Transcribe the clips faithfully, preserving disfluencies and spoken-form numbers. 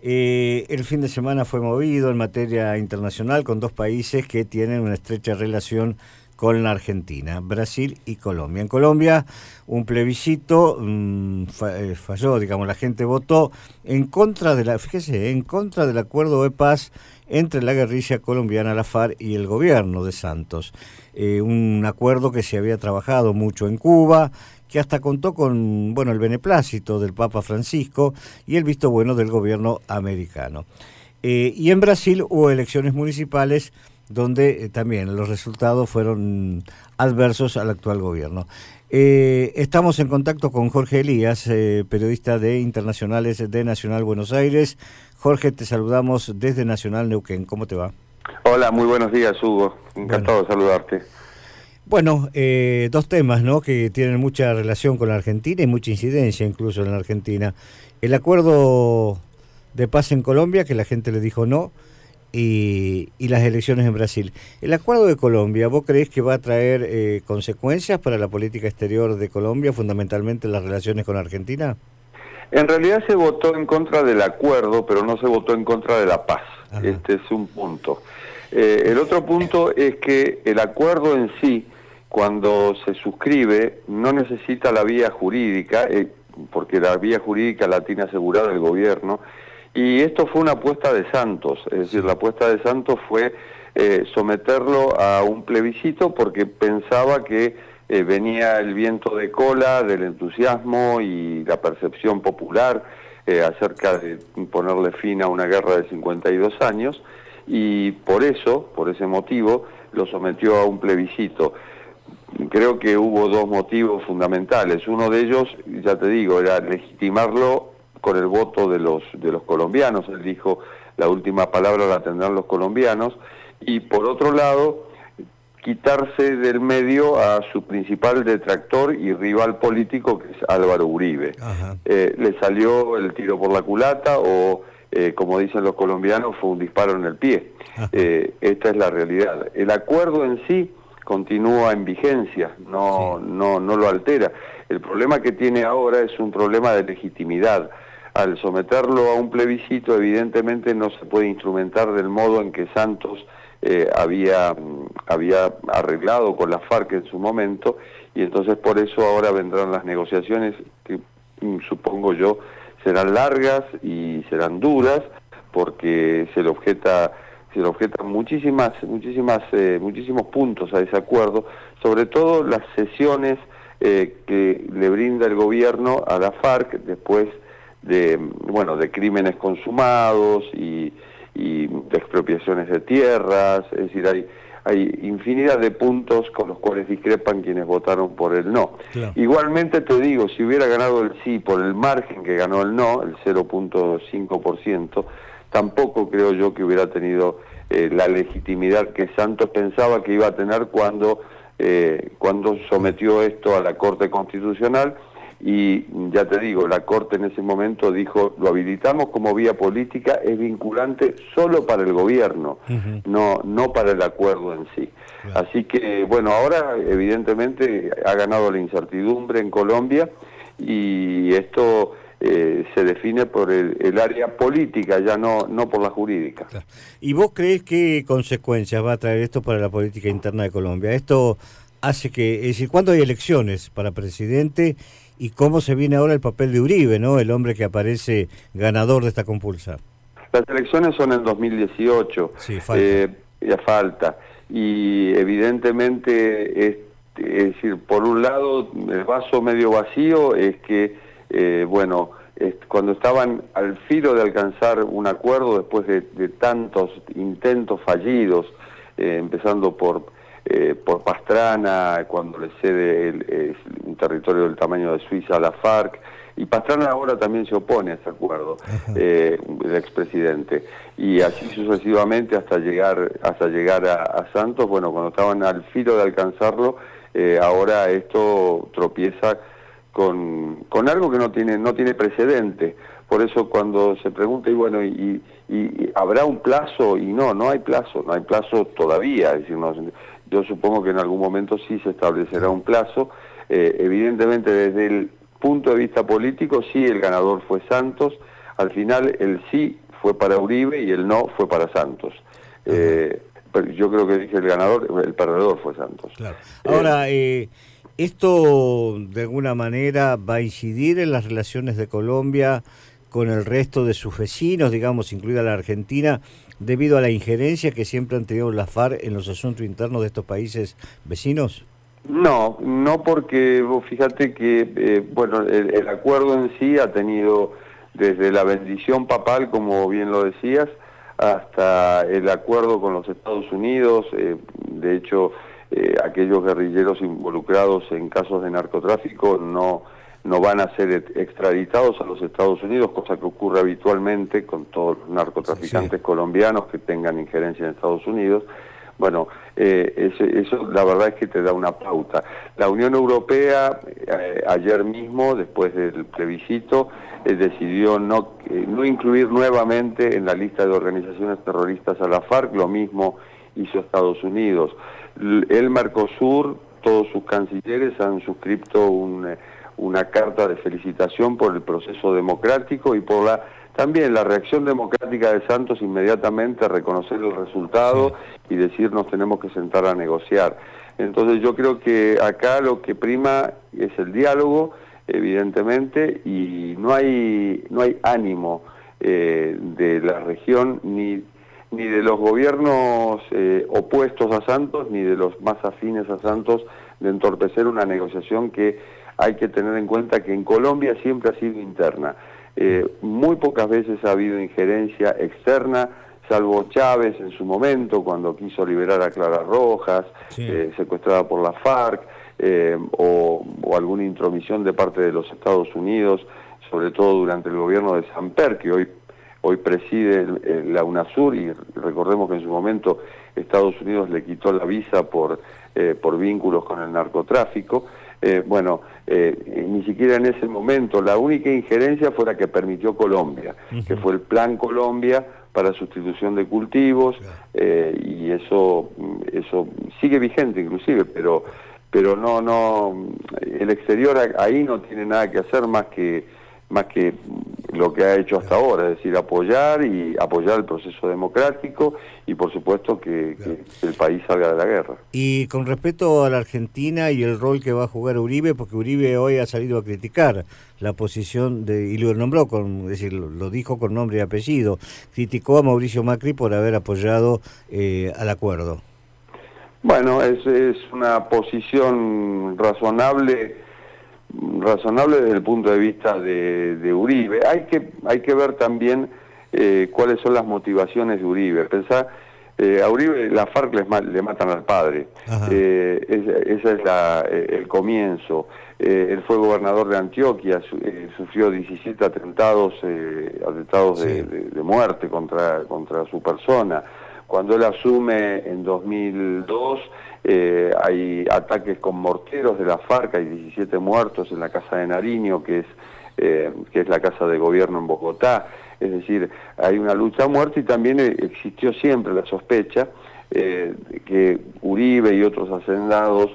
Eh, el fin de semana fue movido en materia internacional con dos países que tienen una estrecha relación con la Argentina, Brasil y Colombia. En Colombia, un plebiscito mmm, fa, eh, falló, digamos, la gente votó en contra de la, fíjese, en contra del acuerdo de paz entre la guerrilla colombiana, la FARC, y el gobierno de Santos. Eh, un acuerdo que se había trabajado mucho en Cuba, que hasta contó con, bueno, el beneplácito del Papa Francisco y el visto bueno del gobierno americano. Eh, y en Brasil hubo elecciones municipales donde eh, también los resultados fueron adversos al actual gobierno. Eh, estamos en contacto con Jorge Elías, eh, periodista de Internacionales de Nacional Buenos Aires. Jorge, te saludamos desde Nacional Neuquén. ¿Cómo te va? Hola, muy buenos días, Hugo. Encantado bueno. de saludarte. Bueno, eh, dos temas, ¿no?, que tienen mucha relación con la Argentina y mucha incidencia incluso en la Argentina. El acuerdo de paz en Colombia, que la gente le dijo no, y, y las elecciones en Brasil. El acuerdo de Colombia, ¿vos creés que va a traer eh, consecuencias para la política exterior de Colombia, fundamentalmente las relaciones con Argentina? En realidad se votó en contra del acuerdo, pero no se votó en contra de la paz. Ajá. Este es un punto. Eh, el otro punto es que el acuerdo en sí, cuando se suscribe, no necesita la vía jurídica, eh, porque la vía jurídica la tiene asegurada el gobierno, y esto fue una apuesta de Santos, es decir, la apuesta de Santos fue eh, someterlo a un plebiscito porque pensaba que eh, venía el viento de cola del entusiasmo y la percepción popular eh, acerca de ponerle fin a una guerra de cincuenta y dos años, y por eso, por ese motivo, lo sometió a un plebiscito. Creo que hubo dos motivos fundamentales. Uno de ellos, ya te digo, era legitimarlo con el voto de los de los colombianos. Él dijo, la última palabra la tendrán los colombianos. Y por otro lado, quitarse del medio a su principal detractor y rival político, que es Álvaro Uribe. Eh, le salió el tiro por la culata o, eh, como dicen los colombianos, fue un disparo en el pie. Eh, esta es la realidad. El acuerdo en sí continúa en vigencia, no, sí. no, no lo altera. El problema que tiene ahora es un problema de legitimidad. Al someterlo a un plebiscito, evidentemente no se puede instrumentar del modo en que Santos eh, había, había arreglado con la FARC en su momento, y entonces por eso ahora vendrán las negociaciones que supongo yo serán largas y serán duras, porque se le objeta se le objetan muchísimas, muchísimas, eh, muchísimos puntos a ese acuerdo, sobre todo las cesiones eh, que le brinda el gobierno a la FARC después de, bueno, de crímenes consumados y, y de expropiaciones de tierras. Es decir, hay, hay infinidad de puntos con los cuales discrepan quienes votaron por el no. Claro. Igualmente te digo, si hubiera ganado el sí por el margen que ganó el no, el cero punto cinco por ciento, tampoco creo yo que hubiera tenido eh, la legitimidad que Santos pensaba que iba a tener cuando, eh, cuando sometió esto a la Corte Constitucional. Y ya te digo, la Corte en ese momento dijo, lo habilitamos como vía política, es vinculante solo para el gobierno, uh-huh. no, no para el acuerdo en sí. Claro. Así que, bueno, ahora evidentemente ha ganado la incertidumbre en Colombia, y esto Eh, se define por el, el área política, ya no, no por la jurídica. Claro. ¿Y vos crees qué consecuencias va a traer esto para la política interna de Colombia? Esto hace que, es decir, ¿cuándo hay elecciones para presidente y cómo se viene ahora el papel de Uribe, ¿no?, el hombre que aparece ganador de esta compulsa? Las elecciones son en dos mil dieciocho, sí, falta. Eh, ya falta, y evidentemente, es, es decir, por un lado, el vaso medio vacío es que Eh, bueno, eh, cuando estaban al filo de alcanzar un acuerdo después de, de tantos intentos fallidos, eh, empezando por eh, por Pastrana, cuando le cede el, el, un territorio del tamaño de Suiza a la FARC, y Pastrana ahora también se opone a ese acuerdo, eh, el expresidente, y así sucesivamente hasta llegar hasta llegar a, a Santos. Bueno, cuando estaban al filo de alcanzarlo, eh, ahora esto tropieza con, con algo que no tiene no tiene precedente. Por eso cuando se pregunta, y bueno, y, y, y ¿habrá un plazo? Y no, no hay plazo, no hay plazo todavía. Es decir, no, yo supongo que en algún momento sí se establecerá un plazo. Eh, evidentemente, desde el punto de vista político, sí, el ganador fue Santos. Al final, el sí fue para Uribe y el no fue para Santos. Eh, pero yo creo que dije el ganador, el perdedor fue Santos. Claro. Ahora, eh, ¿esto de alguna manera va a incidir en las relaciones de Colombia con el resto de sus vecinos, digamos, incluida la Argentina, debido a la injerencia que siempre han tenido las FARC en los asuntos internos de estos países vecinos? No, no porque vos fíjate que, eh, bueno, el, el acuerdo en sí ha tenido desde la bendición papal, como bien lo decías, hasta el acuerdo con los Estados Unidos. Eh, de hecho, eh, aquellos guerrilleros involucrados en casos de narcotráfico no, no van a ser extraditados a los Estados Unidos, cosa que ocurre habitualmente con todos los narcotraficantes sí. colombianos que tengan injerencia en Estados Unidos. Bueno, eh, eso, eso la verdad es que te da una pauta. La Unión Europea eh, ayer mismo, después del plebiscito, eh, decidió no, eh, no incluir nuevamente en la lista de organizaciones terroristas a la FARC, lo mismo hizo Estados Unidos. El Mercosur, todos sus cancilleres han suscrito un, una carta de felicitación por el proceso democrático y por la también la reacción democrática de Santos inmediatamente a reconocer el resultado sí. y decir nos tenemos que sentar a negociar. Entonces yo creo que acá lo que prima es el diálogo, evidentemente, y no hay, no hay ánimo eh, de la región ni, ni de los gobiernos eh, opuestos a Santos ni de los más afines a Santos de entorpecer una negociación que hay que tener en cuenta que en Colombia siempre ha sido interna. Eh, muy pocas veces ha habido injerencia externa, salvo Chávez en su momento, cuando quiso liberar a Clara Rojas, sí. eh, secuestrada por la FARC, eh, o, o alguna intromisión de parte de los Estados Unidos, sobre todo durante el gobierno de Samper, que hoy, hoy preside el, el, la UNASUR, y recordemos que en su momento Estados Unidos le quitó la visa por, eh, por vínculos con el narcotráfico. Eh, bueno, eh, ni siquiera en ese momento, la única injerencia fue la que permitió Colombia, uh-huh. que fue el Plan Colombia para sustitución de cultivos, eh, y eso eso sigue vigente inclusive, pero pero no no el exterior ahí no tiene nada que hacer más que más que lo que ha hecho hasta ahora, es decir, apoyar y apoyar el proceso democrático y por supuesto que, claro. que el país salga de la guerra. Y con respecto a la Argentina y el rol que va a jugar Uribe, porque Uribe hoy ha salido a criticar la posición de, y lo nombró, con, es decir, lo dijo con nombre y apellido, criticó a Mauricio Macri por haber apoyado eh, al acuerdo. Bueno, es, es una posición razonable razonable desde el punto de vista de, de Uribe. Hay que hay que ver también eh, cuáles son las motivaciones de Uribe. Pensá, eh, a Uribe la FARC les ma le matan al padre. Eh, ese es, es la, eh, el comienzo. Eh, él fue gobernador de Antioquia, su, eh, sufrió diecisiete atentados, eh, atentados sí. de, de, de muerte contra, contra su persona. Cuando él asume en dos mil dos, eh, hay ataques con morteros de la FARC, hay diecisiete muertos en la casa de Nariño, que es, eh, que es la casa de gobierno en Bogotá. Es decir, hay una lucha a muerte y también existió siempre la sospecha eh, que Uribe y otros hacendados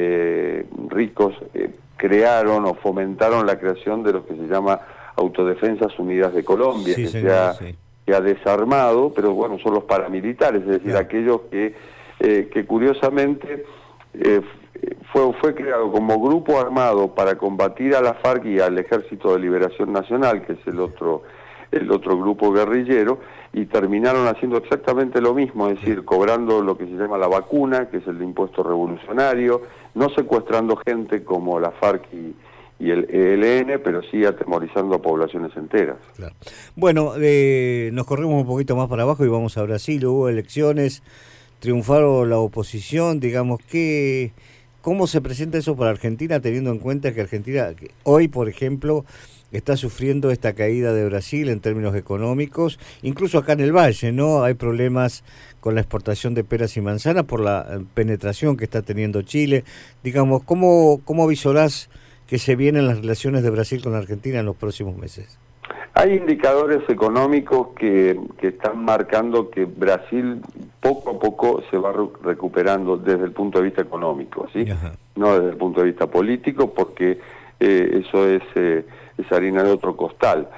eh, ricos eh, crearon o fomentaron la creación de lo que se llama Autodefensas Unidas de Colombia, sí, que señor, se ha... Sí. que ha desarmado, pero bueno, son los paramilitares, es decir, yeah. aquellos que, eh, que curiosamente eh, fue, fue creado como grupo armado para combatir a la FARC y al Ejército de Liberación Nacional, que es el otro, el otro grupo guerrillero, y terminaron haciendo exactamente lo mismo, es decir, cobrando lo que se llama la vacuna, que es el impuesto revolucionario, no secuestrando gente como la FARC y y el E L N, pero sí atemorizando a poblaciones enteras. Claro. Bueno, eh, nos corremos un poquito más para abajo y vamos a Brasil. Hubo elecciones, triunfaron la oposición, digamos, que ¿cómo se presenta eso para Argentina, teniendo en cuenta que Argentina que hoy, por ejemplo, está sufriendo esta caída de Brasil en términos económicos? Incluso acá en el Valle, ¿no? Hay problemas con la exportación de peras y manzanas por la penetración que está teniendo Chile. Digamos, ¿cómo, cómo visorás que se vienen las relaciones de Brasil con la Argentina en los próximos meses? Hay indicadores económicos que, que están marcando que Brasil poco a poco se va recuperando desde el punto de vista económico, ¿sí? Ajá. No desde el punto de vista político, porque eh, eso es, eh, es harina de otro costal.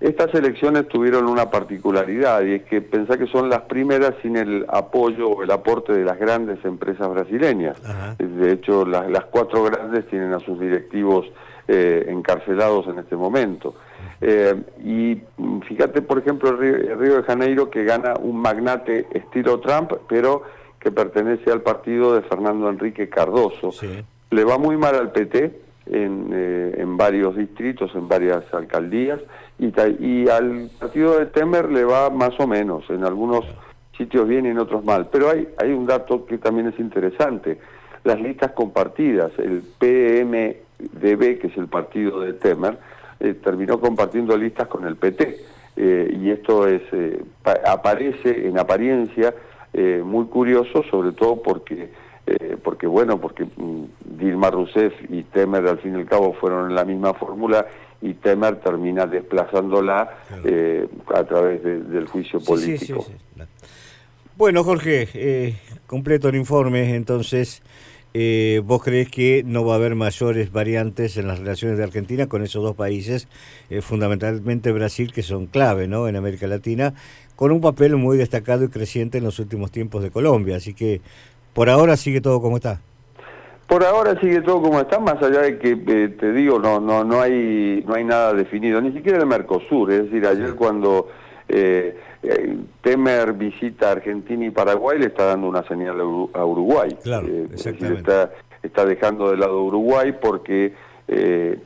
estas elecciones tuvieron una particularidad, y es que pensá que son las primeras sin el apoyo o el aporte de las grandes empresas brasileñas. Ajá. De hecho, las, las cuatro grandes tienen a sus directivos eh, encarcelados en este momento. Eh, y fíjate, por ejemplo, el Río, el Río de Janeiro, que gana un magnate estilo Trump, pero que pertenece al partido de Fernando Henrique Cardoso. Sí. Le va muy mal al P T en, eh, en varios distritos, en varias alcaldías, y, y al partido de Temer le va más o menos, en algunos sitios bien y en otros mal. Pero hay, hay un dato que también es interesante: las listas compartidas. El P M D B, que es el partido de Temer, eh, terminó compartiendo listas con el P T, eh, y esto es eh, aparece en apariencia eh, muy curioso, sobre todo porque eh, porque bueno, porque mm, Dilma Rousseff y Temer al fin y al cabo fueron en la misma fórmula, y Temer termina desplazándola eh, a través de, del juicio sí, político. Sí, sí, sí. Bueno, Jorge, eh, completo el informe, entonces. Eh, ¿Vos creés que no va a haber mayores variantes en las relaciones de Argentina con esos dos países, eh, fundamentalmente Brasil, que son clave, ¿no?, en América Latina, con un papel muy destacado y creciente en los últimos tiempos de Colombia? Así que por ahora sigue todo como está. Por ahora sigue todo como está, más allá de que eh, te digo, no no no hay no hay nada definido, ni siquiera el Mercosur. Es decir, ayer sí. cuando eh, eh, Temer visita Argentina y Paraguay, le está dando una señal a Uruguay. Claro, eh, exactamente. Es decir, está, está dejando de lado Uruguay porque eh,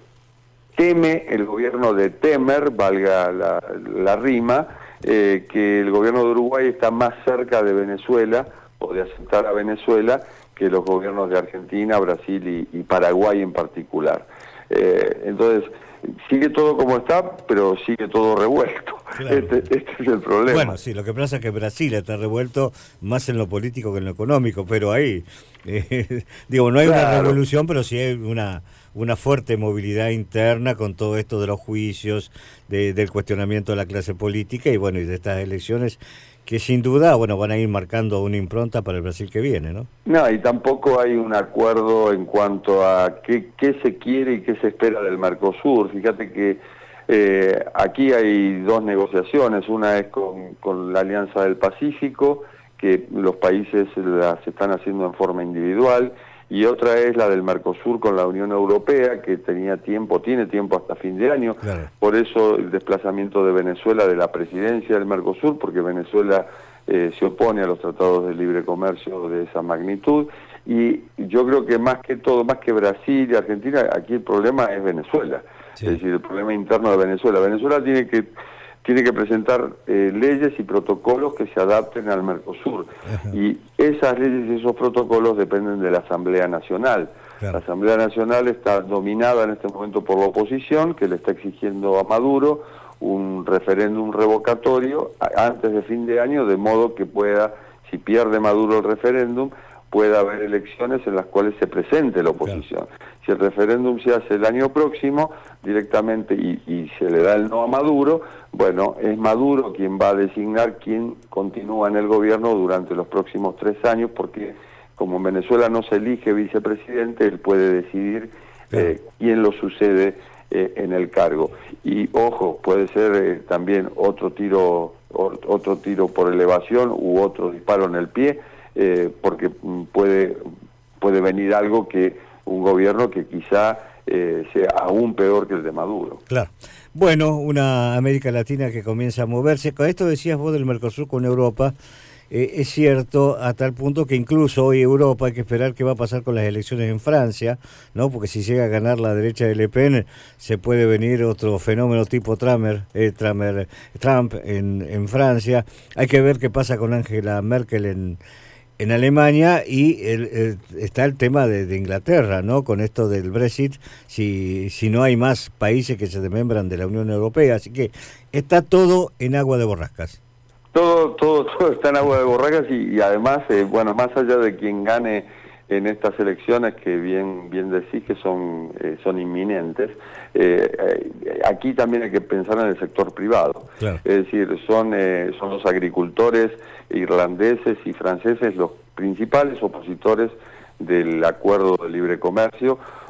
teme el gobierno de Temer, valga la, la rima, eh, que el gobierno de Uruguay está más cerca de Venezuela, o de aceptar a Venezuela, que los gobiernos de Argentina, Brasil y, y Paraguay en particular. Eh, entonces, sigue todo como está, pero sigue todo revuelto. Claro. Este, este es el problema. Bueno, sí, lo que pasa es que Brasil está revuelto más en lo político que en lo económico, pero ahí, eh, digo, no hay claro. una revolución, pero sí hay una, una fuerte movilidad interna con todo esto de los juicios, de, del cuestionamiento de la clase política y bueno, y de estas elecciones que sin duda, bueno, van a ir marcando una impronta para el Brasil que viene, ¿no? No, y tampoco hay un acuerdo en cuanto a qué, qué se quiere y qué se espera del Mercosur. Fíjate que eh, aquí hay dos negociaciones, una es con, con la Alianza del Pacífico, que los países las están haciendo en forma individual, y otra es la del Mercosur con la Unión Europea, que tenía tiempo, tiene tiempo hasta fin de año. Claro. Por eso el desplazamiento de Venezuela de la presidencia del Mercosur, porque Venezuela eh, se opone a los tratados de libre comercio de esa magnitud. Y yo creo que más que todo, más que Brasil y Argentina, aquí el problema es Venezuela. Sí. Es decir, el problema interno de Venezuela. Venezuela tiene que tiene que presentar eh, leyes y protocolos que se adapten al Mercosur. Ajá. Y esas leyes y esos protocolos dependen de la Asamblea Nacional. Claro. La Asamblea Nacional está dominada en este momento por la oposición, que le está exigiendo a Maduro un referéndum revocatorio antes de fin de año, de modo que pueda, si pierde Maduro el referéndum, pueda haber elecciones en las cuales se presente la oposición. Claro. Si el referéndum se hace el año próximo, directamente, y, y se le da el no a Maduro, bueno, es Maduro quien va a designar quién continúa en el gobierno durante los próximos tres años, porque como en Venezuela no se elige vicepresidente, él puede decidir claro. eh, quién lo sucede eh, en el cargo. Y ojo, puede ser eh, también otro tiro, otro tiro por elevación u otro disparo en el pie, Eh, porque puede puede venir algo que un gobierno que quizá eh, sea aún peor que el de Maduro. Claro. Bueno, una América Latina que comienza a moverse. Con esto decías vos del Mercosur con Europa, eh, es cierto a tal punto que incluso hoy Europa hay que esperar qué va a pasar con las elecciones en Francia, ¿no? Porque si llega a ganar la derecha de Le Pen, se puede venir otro fenómeno tipo Trump, eh, Trump, Trump en, en Francia. Hay que ver qué pasa con Angela Merkel en en Alemania, y el, el, está el tema de, de Inglaterra, ¿no? Con esto del Brexit, si, si no hay más países que se desmembran de la Unión Europea, así que está todo en agua de borrascas. Todo, todo, todo está en agua de borrascas y, y además, eh, bueno, más allá de quien gane en estas elecciones, que bien bien decís que son eh, son inminentes, eh, eh, aquí también hay que pensar en el sector privado. Claro. Es decir, son eh, son los agricultores irlandeses y franceses los principales opositores del acuerdo de libre comercio,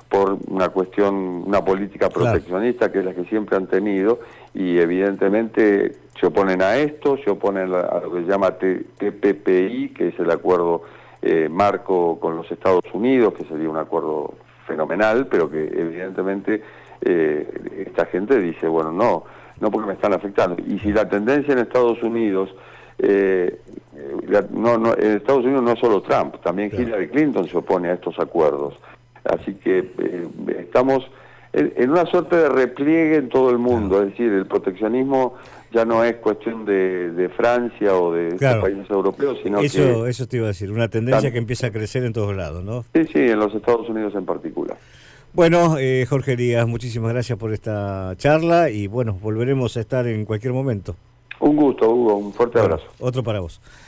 por una cuestión, una política proteccionista, claro, que es la que siempre han tenido, y evidentemente se oponen a esto, se oponen a lo que se llama T P P I, que es el acuerdo eh, marco con los Estados Unidos, que sería un acuerdo fenomenal, pero que evidentemente eh, esta gente dice, bueno, no, no porque me están afectando. Y si la tendencia en Estados Unidos, eh, la, no, no, en Estados Unidos no es solo Trump, también claro, Hillary Clinton se opone a estos acuerdos. Así que eh, estamos en, en una suerte de repliegue en todo el mundo, claro, es decir, el proteccionismo ya no es cuestión de, de Francia o de claro, estos países europeos, sino eso, que... Eso te iba a decir, una tendencia que empieza a crecer en todos lados, ¿no? Sí, sí, en los Estados Unidos en particular. Bueno, eh, Jorge Elías, muchísimas gracias por esta charla y bueno, volveremos a estar en cualquier momento. Un gusto, Hugo, un fuerte bueno, abrazo. Otro para vos.